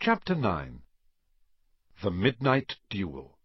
Chapter 9. The Midnight Duel.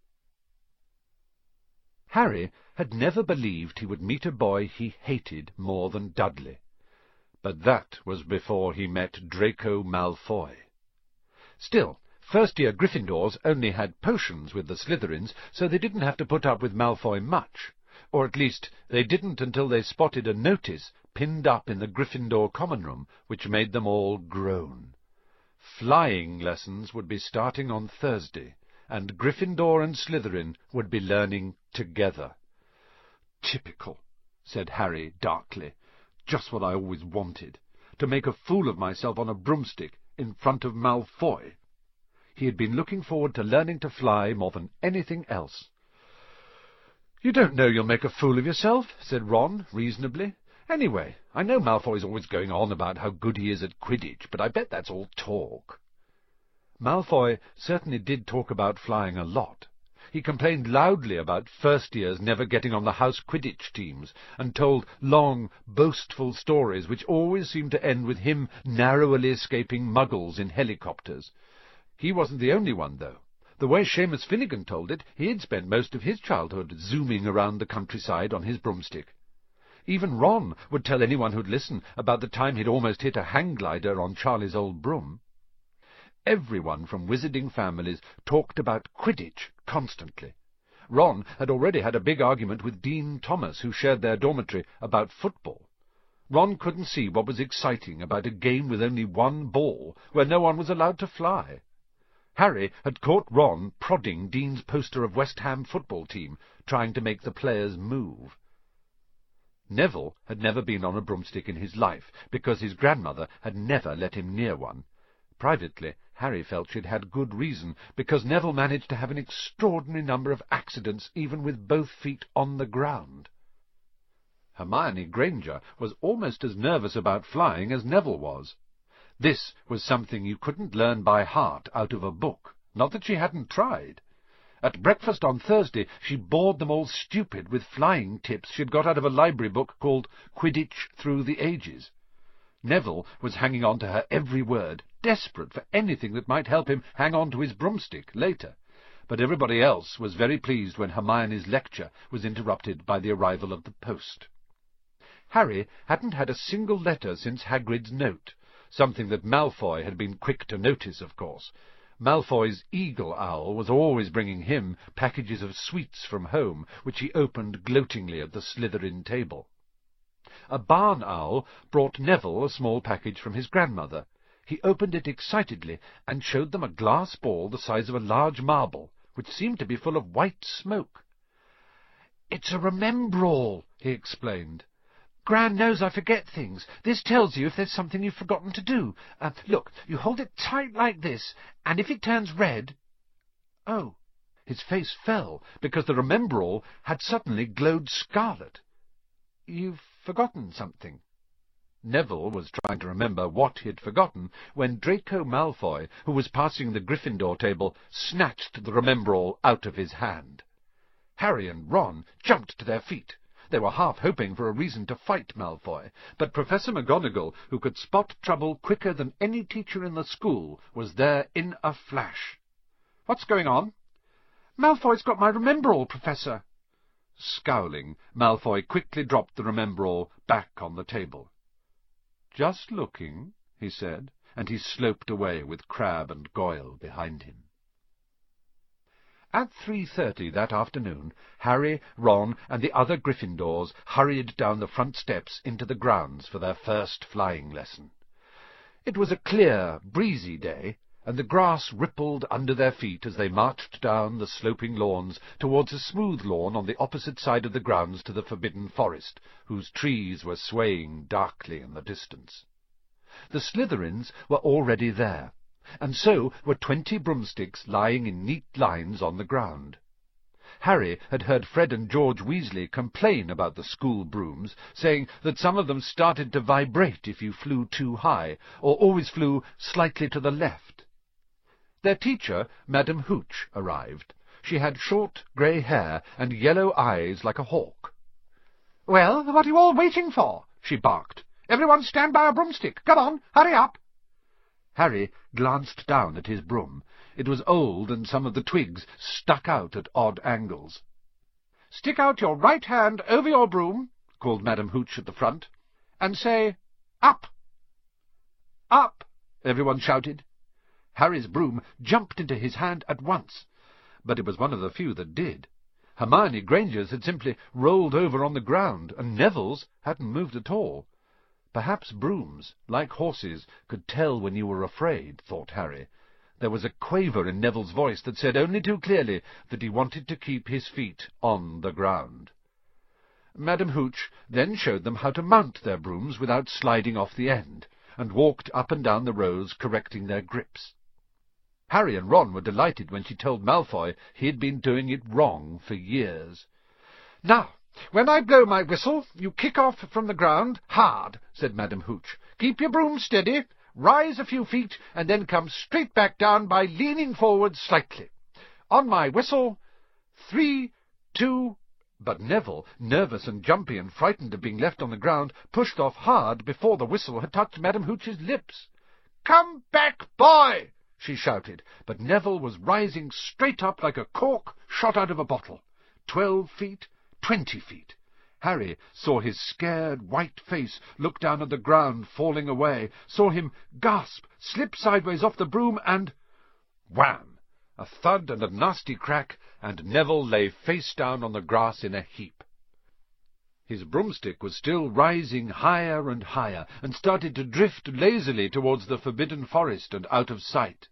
Harry had never believed he would meet a boy he hated more than Dudley, but that was before he met Draco Malfoy. Still, first-year Gryffindors only had potions with the Slytherins, so they didn't have to put up with Malfoy much, or at least they didn't until they spotted a notice pinned up in the Gryffindor common room, which made them all groan. Flying lessons would be starting on Thursday, and Gryffindor and Slytherin would be learning together. "Typical," said Harry darkly. "Just what I always wanted, to make a fool of myself on a broomstick in front of Malfoy." He had been looking forward to learning to fly more than anything else. "You don't know you'll make a fool of yourself," said Ron reasonably. "Anyway, I know Malfoy's always going on about how good he is at Quidditch, but I bet that's all talk." Malfoy certainly did talk about flying a lot. He complained loudly about first-years never getting on the house Quidditch teams, and told long, boastful stories which always seemed to end with him narrowly escaping Muggles in helicopters. He wasn't the only one, though. The way Seamus Finnegan told it, he had spent most of his childhood zooming around the countryside on his broomstick. Even Ron would tell anyone who'd listen about the time he'd almost hit a hang-glider on Charlie's old broom. Everyone from wizarding families talked about Quidditch constantly. Ron had already had a big argument with Dean Thomas, who shared their dormitory, about football. Ron couldn't see what was exciting about a game with only one ball, where no one was allowed to fly. Harry had caught Ron prodding Dean's poster of West Ham football team, trying to make the players move. Neville had never been on a broomstick in his life, because his grandmother had never let him near one. Privately, Harry felt she'd had good reason, because Neville managed to have an extraordinary number of accidents even with both feet on the ground. Hermione Granger was almost as nervous about flying as Neville was. This was something you couldn't learn by heart out of a book, not that she hadn't tried. At breakfast on Thursday she bored them all stupid with flying tips she'd got out of a library book called Quidditch Through the Ages. Neville was hanging on to her every word, desperate for anything that might help him hang on to his broomstick later, but everybody else was very pleased when Hermione's lecture was interrupted by the arrival of the post. Harry hadn't had a single letter since Hagrid's note, something that Malfoy had been quick to notice, of course. Malfoy's eagle owl was always bringing him packages of sweets from home, which he opened gloatingly at the Slytherin table. A barn owl brought Neville a small package from his grandmother. He opened it excitedly, and showed them a glass ball the size of a large marble, which seemed to be full of white smoke. "It's a Remembrall," he explained. "Gran knows I forget things. This tells you if there's something you've forgotten to do. Look, you hold it tight like this, and if it turns red—" Oh, his face fell, because the Remembrall had suddenly glowed scarlet. "You've forgotten something." Neville was trying to remember what he had forgotten, when Draco Malfoy, who was passing the Gryffindor table, snatched the Remembrall out of his hand. Harry and Ron jumped to their feet. They were half hoping for a reason to fight Malfoy, but Professor McGonagall, who could spot trouble quicker than any teacher in the school, was there in a flash. "What's going on?" "Malfoy's got my Remembrall, Professor." Scowling, Malfoy quickly dropped the Remembrall back on the table. "Just looking," he said, and he sloped away with Crabbe and Goyle behind him. At 3:30 that afternoon, Harry, Ron, and the other Gryffindors hurried down the front steps into the grounds for their first flying lesson. It was a clear, breezy day, and the grass rippled under their feet as they marched down the sloping lawns towards a smooth lawn on the opposite side of the grounds to the Forbidden Forest, whose trees were swaying darkly in the distance. The Slytherins were already there, and so were 20 broomsticks lying in neat lines on the ground. Harry had heard Fred and George Weasley complain about the school brooms, saying that some of them started to vibrate if you flew too high, or always flew slightly to the left. Their teacher, Madam Hooch, arrived. She had short grey hair and yellow eyes like a hawk. "Well, what are you all waiting for?" she barked. "Everyone stand by a broomstick. Come on, hurry up." Harry glanced down at his broom. It was old, and some of the twigs stuck out at odd angles. "Stick out your right hand over your broom," called Madam Hooch at the front, "and say, 'Up!'" "Up!" everyone shouted. Harry's broom jumped into his hand at once, but it was one of the few that did. Hermione Granger's had simply rolled over on the ground, and Neville's hadn't moved at all. Perhaps brooms, like horses, could tell when you were afraid, thought Harry. There was a quaver in Neville's voice that said only too clearly that he wanted to keep his feet on the ground. Madam Hooch then showed them how to mount their brooms without sliding off the end, and walked up and down the rows correcting their grips. Harry and Ron were delighted when she told Malfoy he had been doing it wrong for years. "Now, when I blow my whistle, you kick off from the ground hard," said Madam Hooch. "Keep your broom steady, rise a few feet, and then come straight back down by leaning forward slightly. On my whistle, 3, 2... But Neville, nervous and jumpy and frightened of being left on the ground, pushed off hard before the whistle had touched Madam Hooch's lips. "Come back, boy!" she shouted, but Neville was rising straight up like a cork shot out of a bottle. 12 feet, 20 feet. Harry saw his scared white face look down at the ground falling away, saw him gasp, slip sideways off the broom, and wham! A thud and a nasty crack, and Neville lay face down on the grass in a heap. His broomstick was still rising higher and higher, and started to drift lazily towards the forbidden forest and out of sight.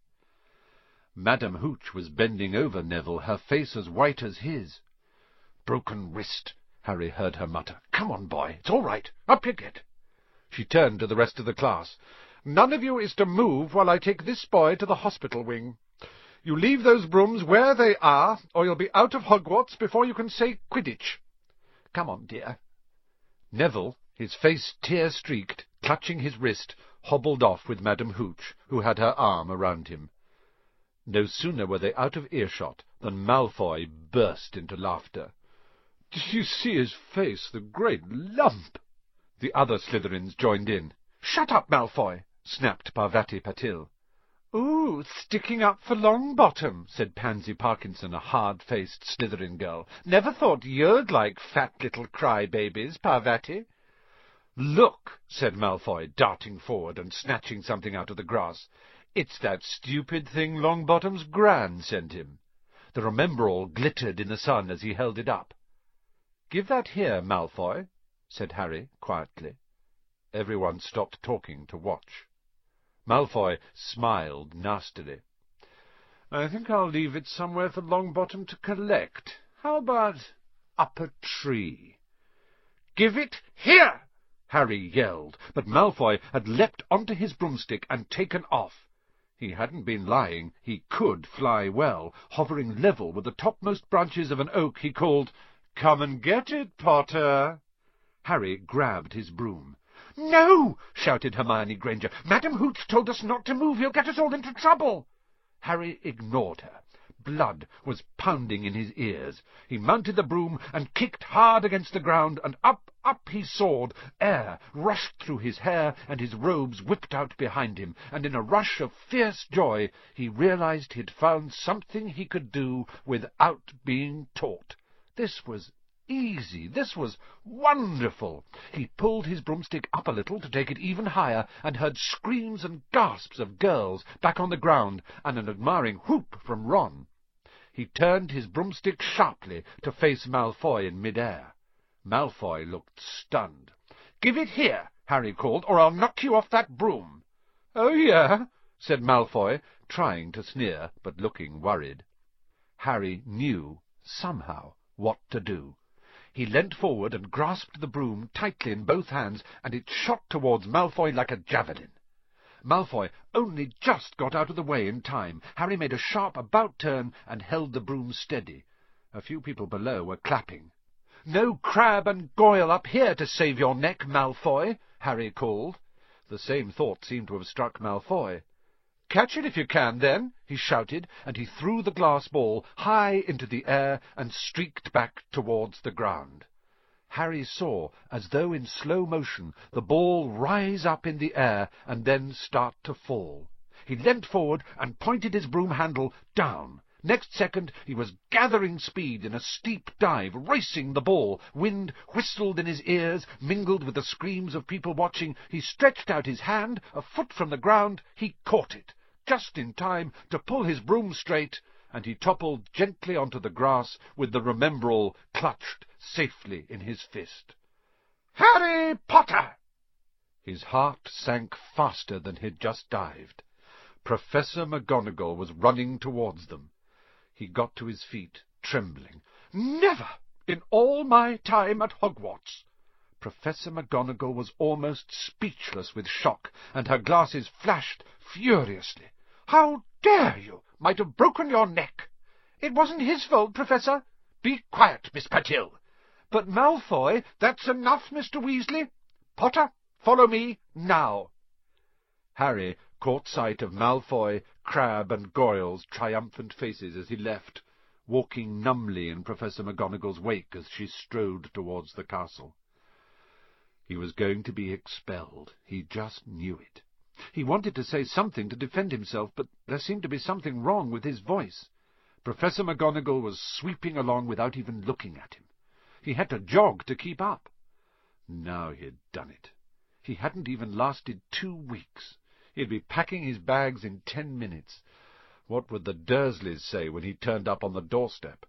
Madam Hooch was bending over Neville, her face as white as his. "Broken wrist," Harry heard her mutter. "Come on, boy, it's all right. Up you get." She turned to the rest of the class. "None of you is to move while I take this boy to the hospital wing. You leave those brooms where they are, or you'll be out of Hogwarts before you can say Quidditch. Come on, dear." Neville, his face tear-streaked, clutching his wrist, hobbled off with Madam Hooch, who had her arm around him. No sooner were they out of earshot than Malfoy burst into laughter. "Did you see his face, the great lump?" The other Slytherins joined in. "Shut up, Malfoy!" snapped Parvati Patil. "Ooh, sticking up for Longbottom," said Pansy Parkinson, a hard-faced Slytherin girl. "Never thought you'd like fat little cry-babies, Parvati." "Look," said Malfoy, darting forward and snatching something out of the grass. "It's that stupid thing Longbottom's Gran sent him." The Remember-All glittered in the sun as he held it up. "Give that here, Malfoy," said Harry quietly. Everyone stopped talking to watch. Malfoy smiled nastily. "I think I'll leave it somewhere for Longbottom to collect. How about up a tree?" "Give it here!" Harry yelled, but Malfoy had leapt onto his broomstick and taken off. He hadn't been lying. He could fly well. Hovering level with the topmost branches of an oak, he called, "Come and get it, Potter." Harry grabbed his broom. "No!" shouted Hermione Granger. "Madam Hooch told us not to move. He'll get us all into trouble." Harry ignored her. Blood was pounding in his ears. He mounted the broom and kicked hard against the ground, and up he soared. Air rushed through his hair, and his robes whipped out behind him, and in a rush of fierce joy he realized he'd found something he could do without being taught. This was easy. This was wonderful. He pulled his broomstick up a little to take it even higher, and heard screams and gasps of girls back on the ground, and an admiring whoop from Ron. He turned his broomstick sharply to face Malfoy in mid-air. Malfoy looked stunned. "Give it here," Harry called, "or I'll knock you off that broom." "Oh, yeah?" said Malfoy, trying to sneer, but looking worried. Harry knew, somehow, what to do. He leant forward and grasped the broom tightly in both hands, and it shot towards Malfoy like a javelin. Malfoy only just got out of the way in time. Harry made a sharp about-turn and held the broom steady. A few people below were clapping. "No Crab and Goyle up here to save your neck, Malfoy," Harry called. The same thought seemed to have struck Malfoy. "Catch it if you can, then," he shouted, and he threw the glass ball high into the air and streaked back towards the ground. Harry saw, as though in slow motion, the ball rise up in the air and then start to fall. He leant forward and pointed his broom handle down. Next second he was gathering speed in a steep dive, racing the ball. Wind whistled in his ears, mingled with the screams of people watching. He stretched out his hand. A foot from the ground, he caught it, just in time to pull his broom straight, and he toppled gently onto the grass with the Remembrall clutched safely in his fist. "Harry Potter!" His heart sank faster than he'd just dived. Professor McGonagall was running towards them. He got to his feet, trembling. "Never in all my time at Hogwarts!" Professor McGonagall was almost speechless with shock, and her glasses flashed furiously. "How dare you! Might have broken your neck." "It wasn't his fault, Professor." "Be quiet, Miss Patil." "But Malfoy—" "That's enough, Mr. Weasley. Potter, follow me now." Harry caught sight of Malfoy, Crabbe, and Goyle's triumphant faces as he left, walking numbly in Professor McGonagall's wake as she strode towards the castle. He was going to be expelled. He just knew it. He wanted to say something to defend himself, but there seemed to be something wrong with his voice. Professor McGonagall was sweeping along without even looking at him. He had to jog to keep up. Now he had done it. He hadn't even lasted 2 weeks. He'd be packing his bags in 10 minutes. What would the Dursleys say when he turned up on the doorstep?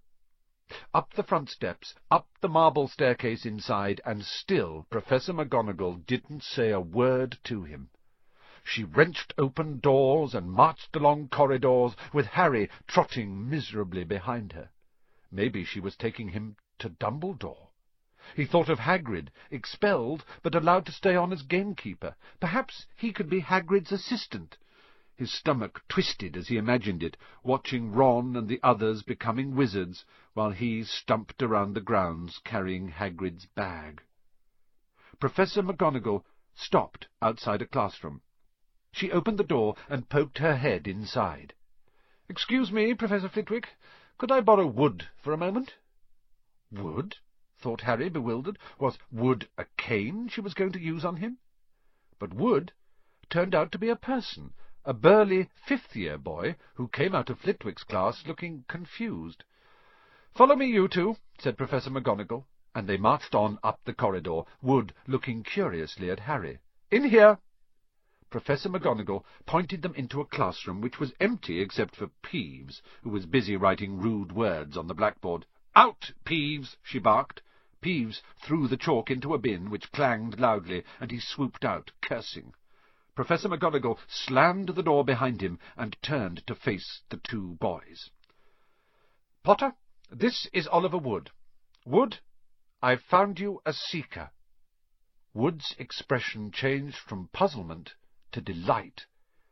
Up the front steps, up the marble staircase inside, and still Professor McGonagall didn't say a word to him. She wrenched open doors and marched along corridors, with Harry trotting miserably behind her. Maybe she was taking him to Dumbledore. He thought of Hagrid, expelled, but allowed to stay on as gamekeeper. Perhaps he could be Hagrid's assistant. His stomach twisted as he imagined it, watching Ron and the others becoming wizards, while he stumped around the grounds carrying Hagrid's bag. Professor McGonagall stopped outside a classroom. She opened the door and poked her head inside. "Excuse me, Professor Flitwick. Could I borrow Wood for a moment?" Wood? Thought Harry, bewildered. Was Wood a cane she was going to use on him? But Wood turned out to be a person, a burly 5th-year boy who came out of Flitwick's class looking confused. "Follow me, you two," said Professor McGonagall, and they marched on up the corridor, Wood looking curiously at Harry. "In here." Professor McGonagall pointed them into a classroom which was empty except for Peeves, who was busy writing rude words on the blackboard. "Out, Peeves!" she barked. Peeves threw the chalk into a bin, which clanged loudly, and he swooped out, cursing. Professor McGonagall slammed the door behind him and turned to face the 2 boys. "Potter, this is Oliver Wood. Wood, I've found you a seeker." Wood's expression changed from puzzlement to delight.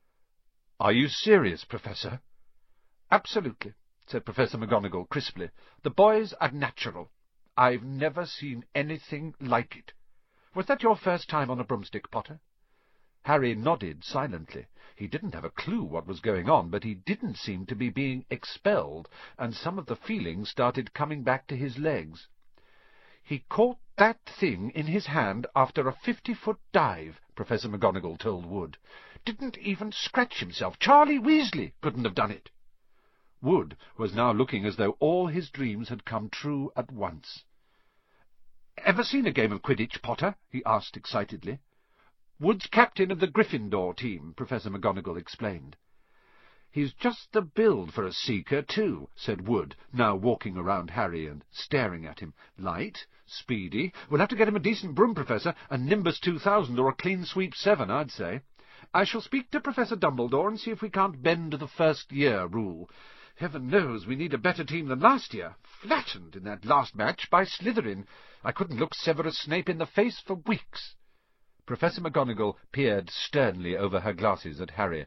"Are you serious, Professor?" "Absolutely," said Professor McGonagall crisply. "The boys are natural. I've never seen anything like it. Was that your first time on a broomstick, Potter?" Harry nodded silently. He didn't have a clue what was going on, but he didn't seem to be being expelled, and some of the feeling started coming back to his legs. "He caught that thing in his hand after a 50-foot dive," Professor McGonagall told Wood. "Didn't even scratch himself. Charlie Weasley couldn't have done it." Wood was now looking as though all his dreams had come true at once. "Ever seen a game of Quidditch, Potter?" he asked excitedly. "Wood's captain of the Gryffindor team," Professor McGonagall explained. "He's just the build for a seeker, too," said Wood, now walking around Harry and staring at him. "Light, speedy. We'll have to get him a decent broom, Professor, a Nimbus 2000 or a Clean Sweep 7, I'd say. I shall speak to Professor Dumbledore and see if we can't bend the first-year rule. Heaven knows we need a better team than last year. Flattened in that last match by Slytherin. I couldn't look Severus Snape in the face for weeks." Professor McGonagall peered sternly over her glasses at Harry.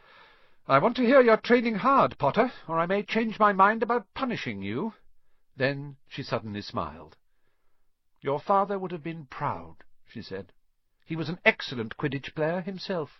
"I want to hear you're training hard, Potter, or I may change my mind about punishing you." Then she suddenly smiled. "Your father would have been proud," she said. "He was an excellent Quidditch player himself."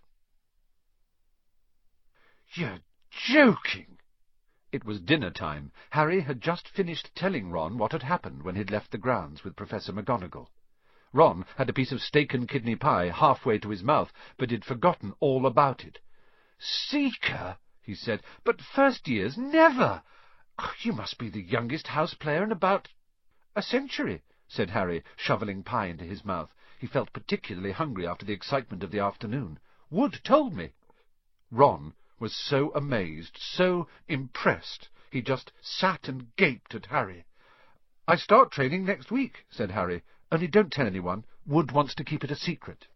"You're joking!" It was dinner time. Harry had just finished telling Ron what had happened when he'd left the grounds with Professor McGonagall. Ron had a piece of steak and kidney pie halfway to his mouth, but he'd forgotten all about it. "Seeker," he said, "but first years never! Oh, you must be the youngest house player in about a century," said Harry, shovelling pie into his mouth. He felt particularly hungry after the excitement of the afternoon. "Wood told me." Ron was so amazed, so impressed, he just sat and gaped at Harry. "I start training next week," said Harry. "Only don't tell anyone. Wood wants to keep it a secret."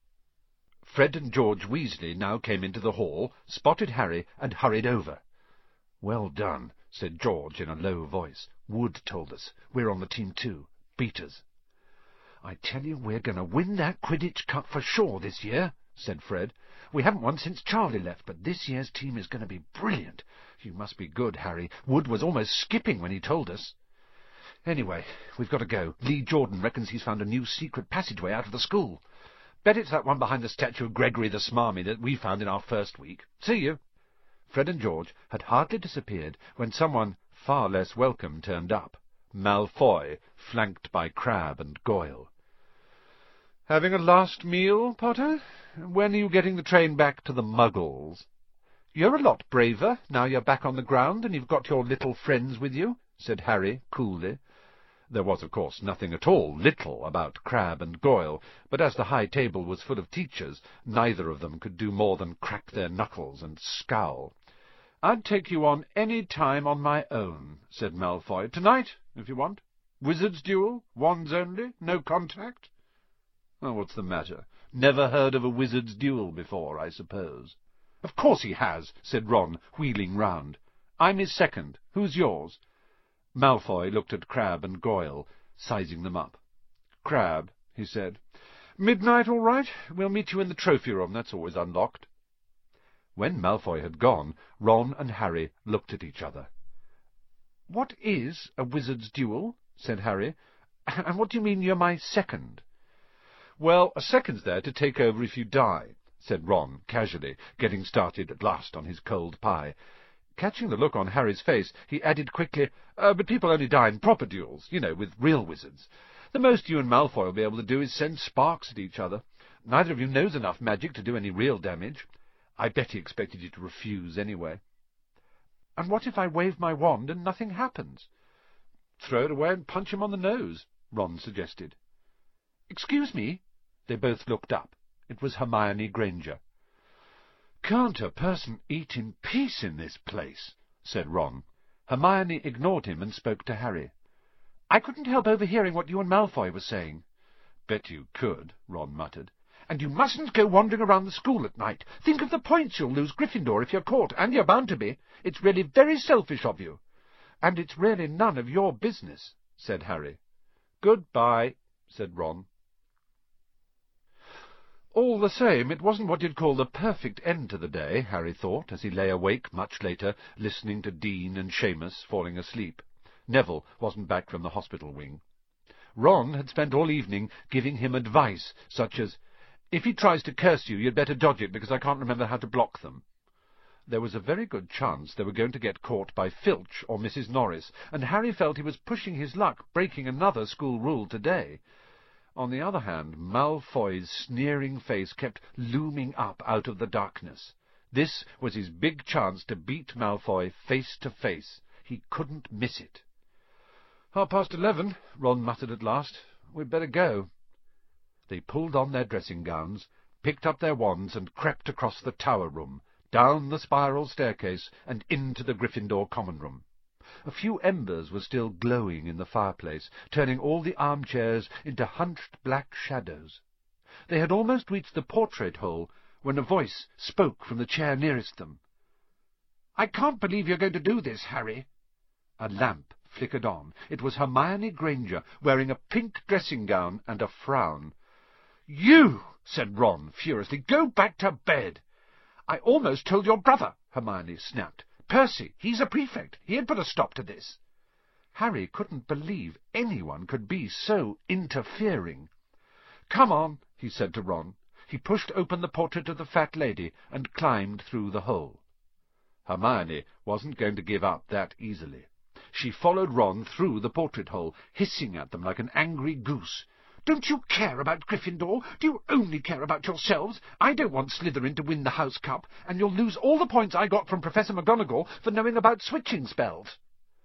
Fred and George Weasley now came into the hall, spotted Harry, and hurried over. "Well done," said George in a low voice. "Wood told us. We're on the team too. Beat us." "I tell you, we're going to win that Quidditch Cup for sure this year," said Fred. "We haven't won since Charlie left, but this year's team is going to be brilliant. You must be good, Harry. Wood was almost skipping when he told us. Anyway, we've got to go. Lee Jordan reckons he's found a new secret passageway out of the school. Bet it's that one behind the statue of Gregory the Smarmy that we found in our first week. See you." Fred and George had hardly disappeared when someone far less welcome turned up. Malfoy, flanked by Crabbe and Goyle. "Having a last meal, Potter? When are you getting the train back to the Muggles?" "You're a lot braver, now you're back on the ground and you've got your little friends with you," said Harry coolly. There was, of course, nothing at all little about Crabbe and Goyle, but as the high table was full of teachers, neither of them could do more than crack their knuckles and scowl. "I'd take you on any time on my own," said Malfoy. "Tonight, if you want. Wizard's duel, wands only, no contact." "Oh, what's the matter? Never heard of a wizard's duel before, I suppose?" "Of course he has," said Ron, wheeling round. "I'm his second. Who's yours?" Malfoy looked at Crabbe and Goyle, sizing them up. "Crabbe," he said. "Midnight all right? We'll meet you in the trophy room. That's always unlocked." When Malfoy had gone, Ron and Harry looked at each other. "What is a wizard's duel?" said Harry. "And what do you mean you're my second?" "Well, a second's there to take over if you die," said Ron, casually, getting started at last on his cold pie. Catching the look on Harry's face, he added quickly, "But people only die in proper duels, you know, with real wizards. The most you and Malfoy will be able to do is send sparks at each other. Neither of you knows enough magic to do any real damage. I bet he expected you to refuse anyway." "And what if I wave my wand and nothing happens?" "Throw it away and punch him on the nose," Ron suggested. "Excuse me?" They both looked up. It was Hermione Granger. "Can't a person eat in peace in this place?" said Ron. Hermione ignored him and spoke to Harry. "I couldn't help overhearing what you and Malfoy were saying." "Bet you could," Ron muttered. "And you mustn't go wandering around the school at night. Think of the points you'll lose Gryffindor if you're caught, and you're bound to be. It's really very selfish of you." "And it's really none of your business," said Harry. "Goodbye," said Ron. All the same, it wasn't what you'd call the perfect end to the day, Harry thought, as he lay awake much later, listening to Dean and Seamus falling asleep. Neville wasn't back from the hospital wing. Ron had spent all evening giving him advice, such as, "If he tries to curse you, you'd better dodge it, because I can't remember how to block them." There was a very good chance they were going to get caught by Filch or Mrs. Norris, and Harry felt he was pushing his luck, breaking another school rule today. On the other hand, Malfoy's sneering face kept looming up out of the darkness. This was his big chance to beat Malfoy face to face. He couldn't miss it. 11:30, Ron muttered at last. "We'd better go." They pulled on their dressing gowns, picked up their wands, and crept across the tower room, down the spiral staircase, and into the Gryffindor common room. A few embers were still glowing in the fireplace, turning all the armchairs into hunched black shadows. They had almost reached the portrait hole when a voice spoke from the chair nearest them. "I can't believe you're going to do this, Harry." A lamp flickered on. It was Hermione Granger, wearing a pink dressing gown and a frown. "You!" said Ron furiously. "Go back to bed." "I almost told your brother," Hermione snapped. "Percy, he's a prefect. He'd put a stop to this." Harry couldn't believe anyone could be so interfering. "Come on," he said to Ron. He pushed open the portrait of the fat lady and climbed through the hole. Hermione wasn't going to give up that easily. She followed Ron through the portrait hole, hissing at them like an angry goose. Don't you care about Gryffindor? Do you only care about yourselves? I don't want Slytherin to win the House Cup, and you'll lose all the points I got from Professor McGonagall for knowing about switching spells.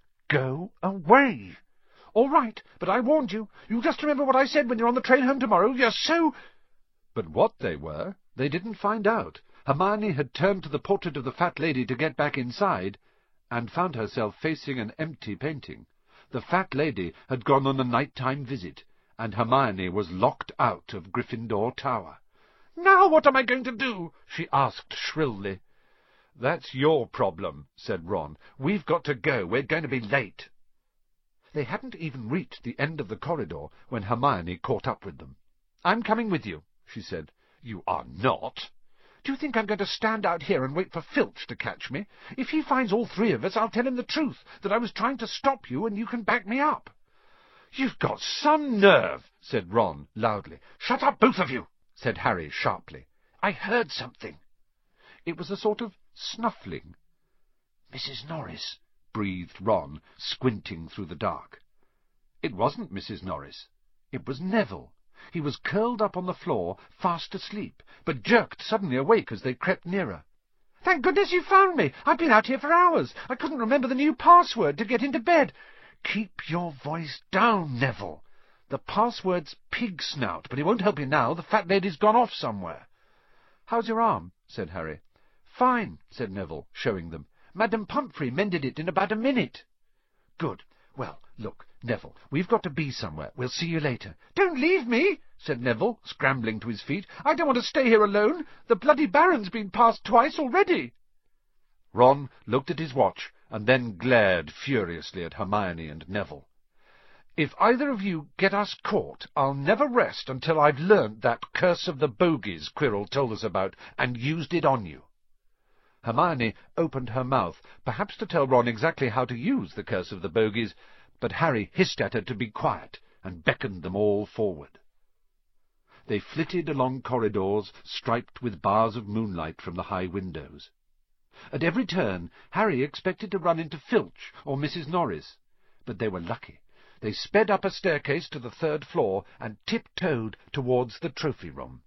Go away. All right, but I warned you. You just remember what I said when you're on the train home tomorrow. You're so... But what they were, they didn't find out. Hermione had turned to the portrait of the fat lady to get back inside, and found herself facing an empty painting. The fat lady had gone on a night-time visit, and Hermione was locked out of Gryffindor Tower. "Now what am I going to do?" she asked shrilly. "That's your problem," said Ron. "We've got to go. We're going to be late." They hadn't even reached the end of the corridor when Hermione caught up with them. "I'm coming with you," she said. "You are not." "Do you think I'm going to stand out here and wait for Filch to catch me? If he finds all three of us, I'll tell him the truth, that I was trying to stop you and you can back me up." "You've got some nerve," said Ron loudly. "Shut up, both of you," said Harry sharply. "I heard something." It was a sort of snuffling. "Mrs. Norris," breathed Ron, squinting through the dark. It wasn't Mrs. Norris. It was Neville. He was curled up on the floor, fast asleep, but jerked suddenly awake as they crept nearer. "Thank goodness you found me! I've been out here for hours. I couldn't remember the new password to get into bed." "Keep your voice down, Neville. The password's Pig Snout, but it won't help you now. The fat lady's gone off somewhere." "How's your arm?" said Harry. "Fine," said Neville, showing them. "Madame Pumphrey mended it in about a minute." "Good. Well, look, Neville, we've got to be somewhere. We'll see you later." "Don't leave me," said Neville, scrambling to his feet. "I don't want to stay here alone. The bloody Baron's been passed twice already." Ron looked at his watch, and then glared furiously at Hermione and Neville. "If either of you get us caught, I'll never rest until I've learnt that curse of the bogies Quirrell told us about, and used it on you." Hermione opened her mouth, perhaps to tell Ron exactly how to use the curse of the bogies, but Harry hissed at her to be quiet, and beckoned them all forward. They flitted along corridors striped with bars of moonlight from the high windows. At every turn, Harry expected to run into Filch or Mrs. Norris, but they were lucky. They sped up a staircase to the 3rd floor and tiptoed towards the trophy room.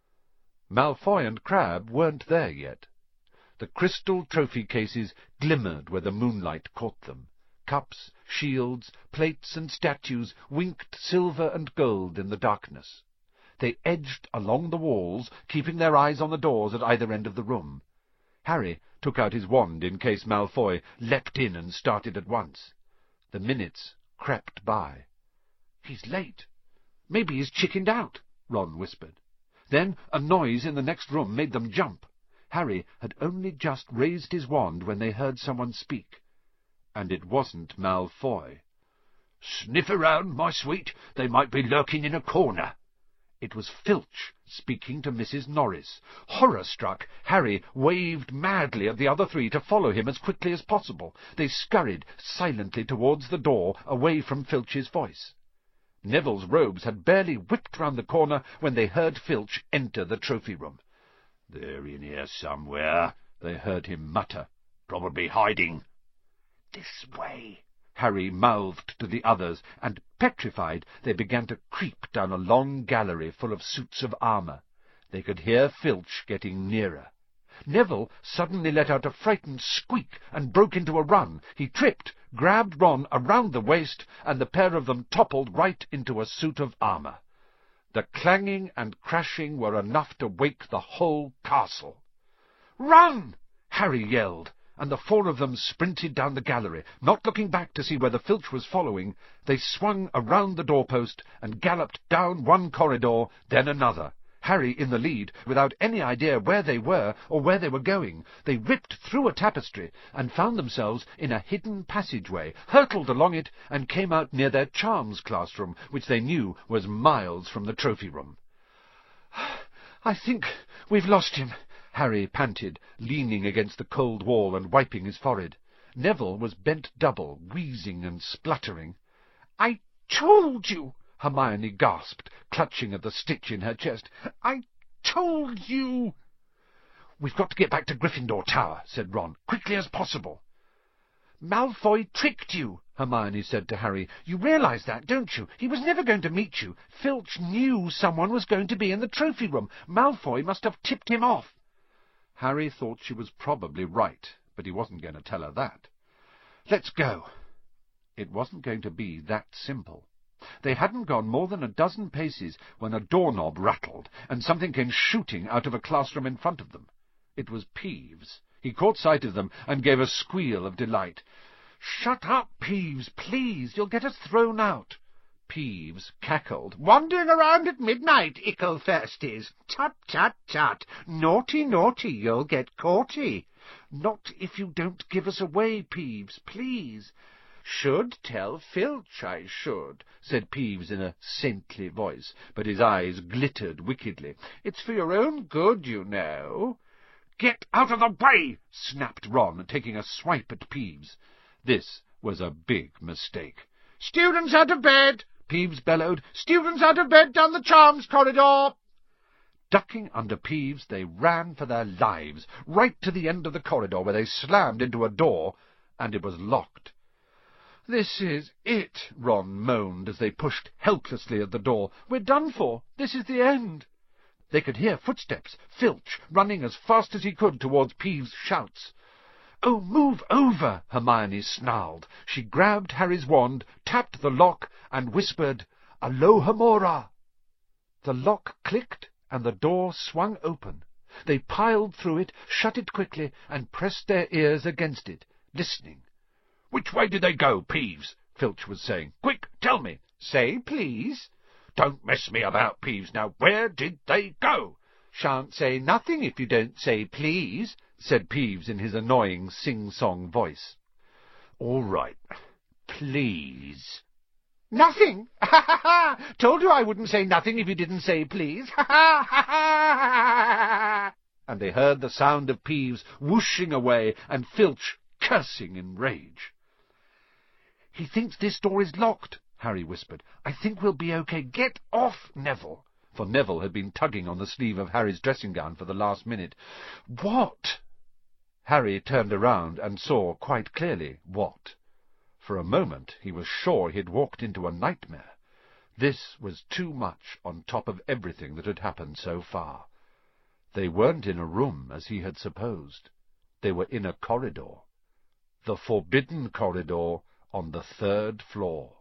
Malfoy and Crabbe weren't there yet. The crystal trophy cases glimmered where the moonlight caught them. Cups, shields, plates, and statues winked silver and gold in the darkness. They edged along the walls, keeping their eyes on the doors at either end of the room. Harry took out his wand in case Malfoy leapt in and started at once. The minutes crept by. "He's late. Maybe he's chickened out," Ron whispered. Then a noise in the next room made them jump. Harry had only just raised his wand when they heard someone speak, and it wasn't Malfoy. "Sniff around, my sweet. They might be lurking in a corner." It was Filch speaking to Mrs. Norris. Horror-struck, Harry waved madly at the other three to follow him as quickly as possible. They scurried silently towards the door, away from Filch's voice. Neville's robes had barely whipped round the corner when they heard Filch enter the trophy room. "They're in here somewhere," they heard him mutter. "Probably hiding." "This way," Harry mouthed to the others, and, petrified, they began to creep down a long gallery full of suits of armour. They could hear Filch getting nearer. Neville suddenly let out a frightened squeak and broke into a run. He tripped, grabbed Ron around the waist, and the pair of them toppled right into a suit of armour. The clanging and crashing were enough to wake the whole castle. "Run!" Harry yelled, and the 4 of them sprinted down the gallery. Not looking back to see whether Filch was following, they swung around the doorpost and galloped down one corridor, then another. Harry in the lead, without any idea where they were or where they were going. They ripped through a tapestry and found themselves in a hidden passageway, hurtled along it, and came out near their charms classroom, which they knew was miles from the trophy room. "I think we've lost him," Harry panted, leaning against the cold wall and wiping his forehead. Neville was bent double, wheezing and spluttering. "I told you!" Hermione gasped, clutching at the stitch in her chest. "I told you!" "We've got to get back to Gryffindor Tower," said Ron, "quickly as possible." "Malfoy tricked you," Hermione said to Harry. "You realise that, don't you? He was never going to meet you. Filch knew someone was going to be in the trophy room. Malfoy must have tipped him off." Harry thought she was probably right, but he wasn't going to tell her that. "Let's go." It wasn't going to be that simple. They hadn't gone more than a dozen paces when a doorknob rattled, and something came shooting out of a classroom in front of them. It was Peeves. He caught sight of them and gave a squeal of delight. "Shut up, Peeves, please! You'll get us thrown out." Peeves cackled. "Wandering around at midnight, Icklefest is. Tut, tut, tut! Naughty, naughty, you'll get caughty. Not if you don't give us away, Peeves, please." "Should tell Filch, I should," said Peeves in a saintly voice, but his eyes glittered wickedly. "It's for your own good, you know." "Get out of the way!" snapped Ron, taking a swipe at Peeves. This was a big mistake. "Students out of bed!" Peeves bellowed. "Students out of bed down the Charms corridor!" Ducking under Peeves, they ran for their lives, right to the end of the corridor, where they slammed into a door, and it was locked. "This is it," Ron moaned as they pushed helplessly at the door. "We're done for. This is the end." They could hear footsteps, Filch running as fast as he could towards Peeves' shouts. "Oh, move over!" Hermione snarled. She grabbed Harry's wand, tapped the lock, and whispered, "Alohomora!" The lock clicked, and the door swung open. They piled through it, shut it quickly, and pressed their ears against it, listening. "Which way did they go, Peeves?" Filch was saying. "Quick, tell me." "Say, please." "Don't mess me about, Peeves. Now, where did they go?" "Shan't say nothing if you don't say please," said Peeves in his annoying sing-song voice. "All right. Please." "Nothing! Ha ha ha! Told you I wouldn't say nothing if you didn't say please. Ha ha ha ha!" And they heard the sound of Peeves whooshing away and Filch cursing in rage. "He thinks this door is locked," Harry whispered. "I think we'll be okay. Get off, Neville." For Neville had been tugging on the sleeve of Harry's dressing-gown for the last minute. "What?" Harry turned around and saw quite clearly what. For a moment he was sure he had walked into a nightmare. This was too much on top of everything that had happened so far. They weren't in a room, as he had supposed. They were in a corridor. The forbidden corridor on the 3rd floor.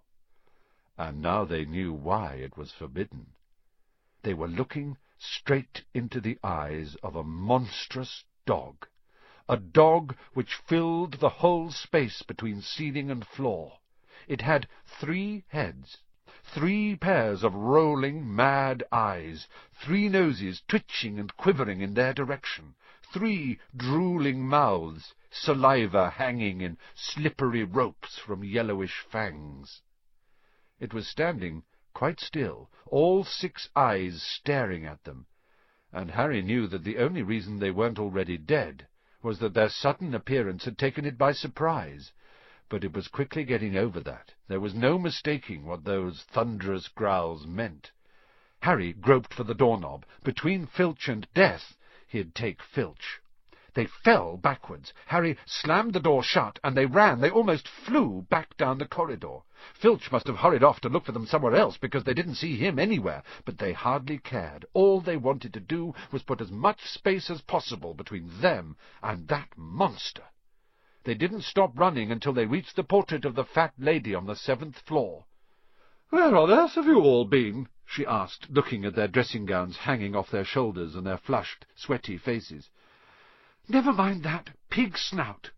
And now they knew why it was forbidden. They were looking straight into the eyes of a monstrous dog, a dog which filled the whole space between ceiling and floor. It had 3 heads, 3 pairs of rolling, mad eyes, 3 noses twitching and quivering in their direction, 3 drooling mouths, saliva hanging in slippery ropes from yellowish fangs. It was standing quite still, all 6 eyes staring at them, and Harry knew that the only reason they weren't already dead was that their sudden appearance had taken it by surprise. But it was quickly getting over that. There was no mistaking what those thunderous growls meant. Harry groped for the doorknob. Between Filch and death, he'd take Filch. They fell backwards. Harry slammed the door shut, and they ran. They almost flew back down the corridor. Filch must have hurried off to look for them somewhere else, because they didn't see him anywhere, but they hardly cared. All they wanted to do was put as much space as possible between them and that monster. They didn't stop running until they reached the portrait of the fat lady on the 7th floor. "Where on earth have you all been?" she asked, looking at their dressing-gowns hanging off their shoulders and their flushed, sweaty faces. "Never mind that. Pig snout,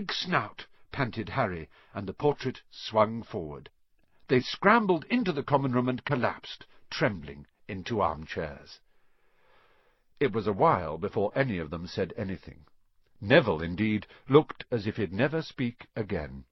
panted Harry, and the portrait swung forward. They scrambled into the common room and collapsed, trembling, into armchairs. It was a while before any of them said anything. Neville, indeed, looked as if he'd never speak again.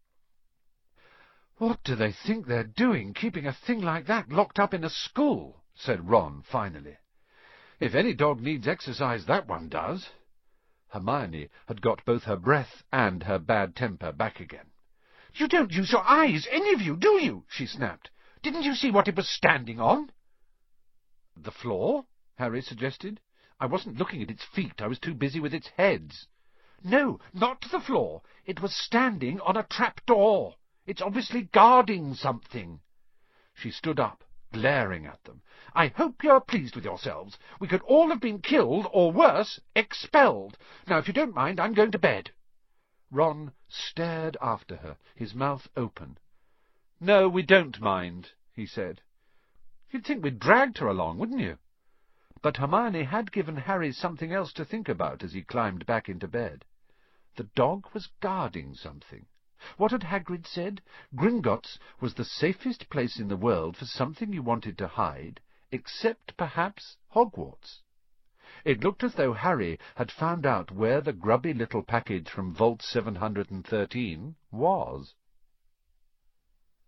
"What do they think they're doing, keeping a thing like that locked up in a school?" said Ron finally. "If any dog needs exercise, that one does." Hermione had got both her breath and her bad temper back again. "You don't use your eyes, any of you, do you?" she snapped. "Didn't you see what it was standing on?" "The floor?" Harry suggested. "I wasn't looking at its feet. I was too busy with its heads." "No, not the floor. It was standing on a trap-door. It's obviously guarding something." She stood up, glaring at them. "I hope you're pleased with yourselves. We could all have been killed, or worse, expelled. Now, if you don't mind, I'm going to bed." Ron stared after her, his mouth open. "No, we don't mind," he said. "You'd think we'd dragged her along, wouldn't you?" But Hermione had given Harry something else to think about as he climbed back into bed. The dog was guarding something. What had Hagrid said? Gringotts was the safest place in the world for something you wanted to hide, except, perhaps, Hogwarts. It looked as though Harry had found out where the grubby little package from Vault 713 was.